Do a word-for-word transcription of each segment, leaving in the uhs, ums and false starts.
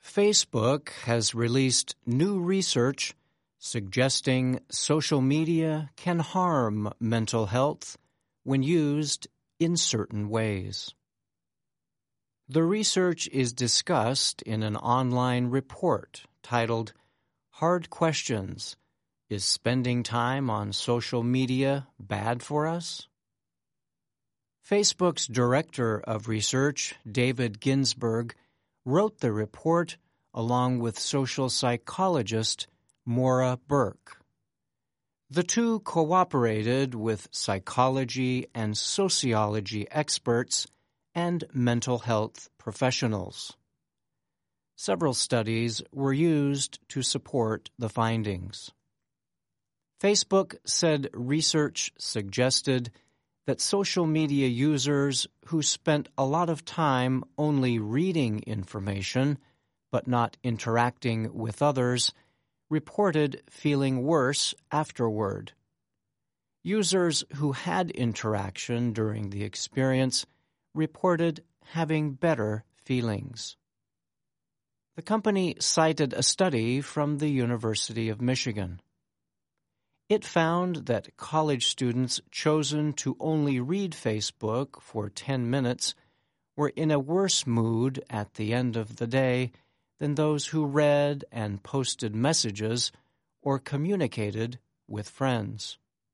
Facebook has released new research suggesting social media can harm mental health when used in certain ways. The research is discussed in an online report titled Hard Questions: Is Spending Time on Social Media Bad for Us? Facebook's Director of Research, David Ginsburg, wrote the report along with social psychologist Maura Burke. The two cooperated with psychology and sociology experts and mental health professionals. Several studies were used to support the findings. Facebook said research suggested that social media users who spent a lot of time only reading information but not interacting with others reported feeling worse afterward. Users who had interaction during the experience reported having better feelings. The company cited a study from the University of Michigan. It found that college students chosen to only read Facebook for ten minutes were in a worse mood at the end of the day than those who read and posted messages or communicated with friends.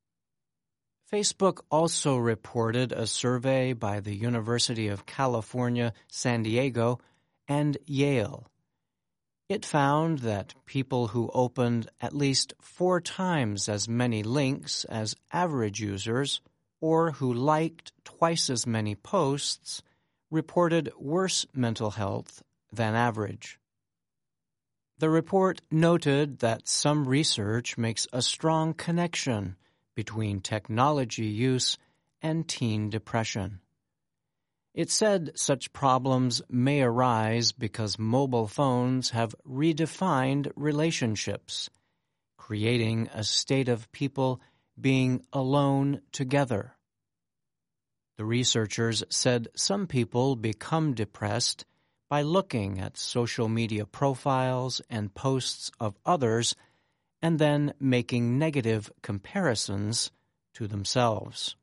Facebook also reported a survey by the University of California, San Diego, and Yale. It found that people who opened at least four times as many links as average users or who liked twice as many posts reported worse mental health than average. The report noted that some research makes a strong connection between technology use and teen depression. It said such problems may arise because mobile phones have redefined relationships, creating a state of people being alone together. The researchers said some people become depressed by looking at social media profiles and posts of others and then making negative comparisons to themselves.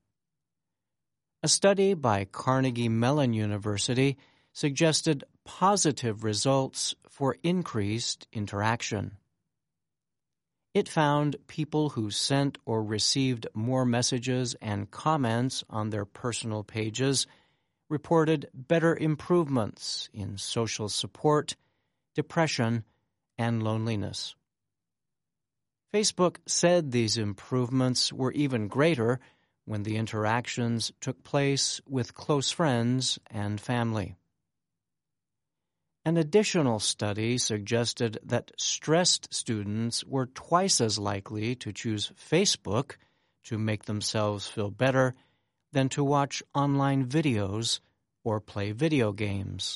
A study by Carnegie Mellon University suggested positive results for increased interaction. It found people who sent or received more messages and comments on their personal pages reported better improvements in social support, depression, and loneliness. Facebook said these improvements were even greater when the interactions took place with close friends and family. An additional study suggested that stressed students were twice as likely to choose Facebook to make themselves feel better than to watch online videos or play video games.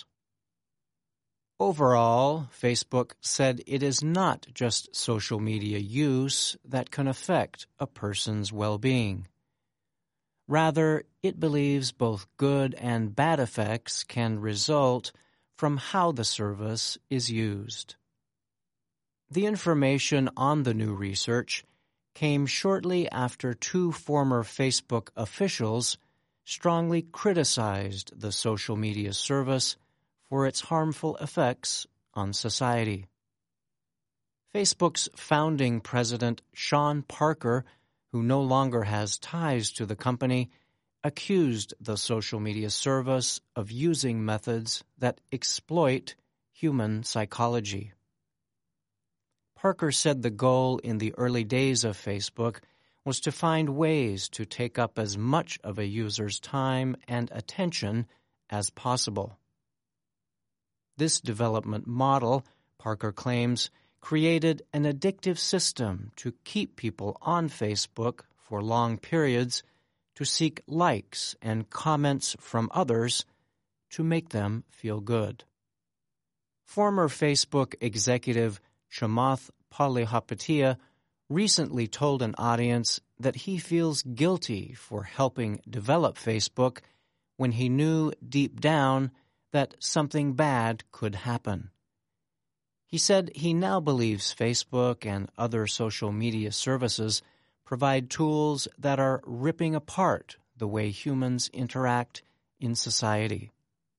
Overall, Facebook said it is not just social media use that can affect a person's well-being. Rather, it believes both good and bad effects can result from how the service is used. The information on the new research came shortly after two former Facebook officials strongly criticized the social media service for its harmful effects on society. Facebook's founding president, Sean Parker, who no longer has ties to the company, accused the social media service of using methods that exploit human psychology. Parker said the goal in the early days of Facebook was to find ways to take up as much of a user's time and attention as possible. This development model, Parker claims, created an addictive system to keep people on Facebook for long periods to seek likes and comments from others to make them feel good. Former Facebook executive Chamath Palihapitiya recently told an audience that he feels guilty for helping develop Facebook when he knew deep down that something bad could happen. He said he now believes Facebook and other social media services provide tools that are ripping apart the way humans interact in society.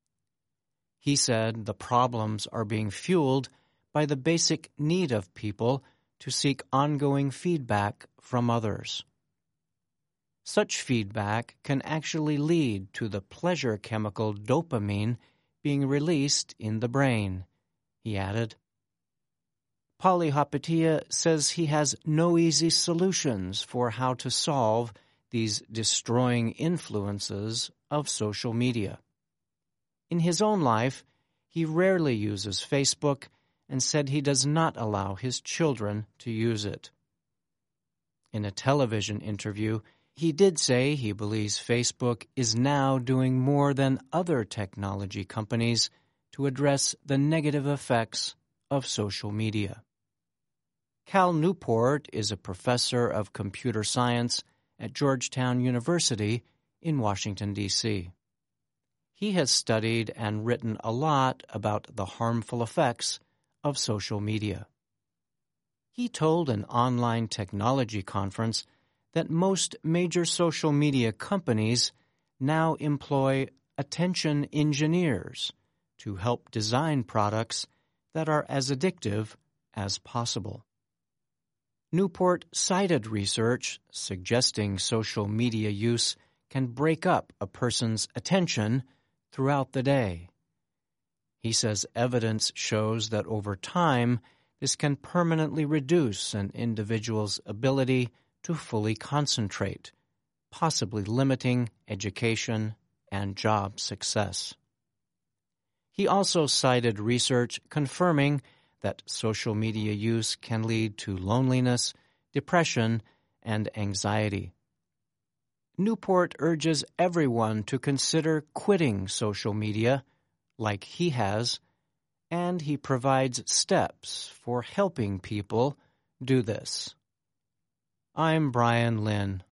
He said the problems are being fueled by the basic need of people to seek ongoing feedback from others. Such feedback can actually lead to the pleasure chemical dopamine being released in the brain, he added. Palihapitiya says he has no easy solutions for how to solve these destroying influences of social media. In his own life, he rarely uses Facebook and said he does not allow his children to use it. In a television interview, he did say he believes Facebook is now doing more than other technology companies to address the negative effects of social media. Cal Newport is a professor of computer science at Georgetown University in Washington, D C He has studied and written a lot about the harmful effects of social media. He told an online technology conference that most major social media companies now employ attention engineers to help design products that are as addictive as possible. Newport cited research suggesting social media use can break up a person's attention throughout the day. He says evidence shows that over time, this can permanently reduce an individual's ability to fully concentrate, possibly limiting education and job success. He also cited research confirming that social media use can lead to loneliness, depression, and anxiety. Newport urges everyone to consider quitting social media, like he has, and he provides steps for helping people do this. I'm Brian Lynn.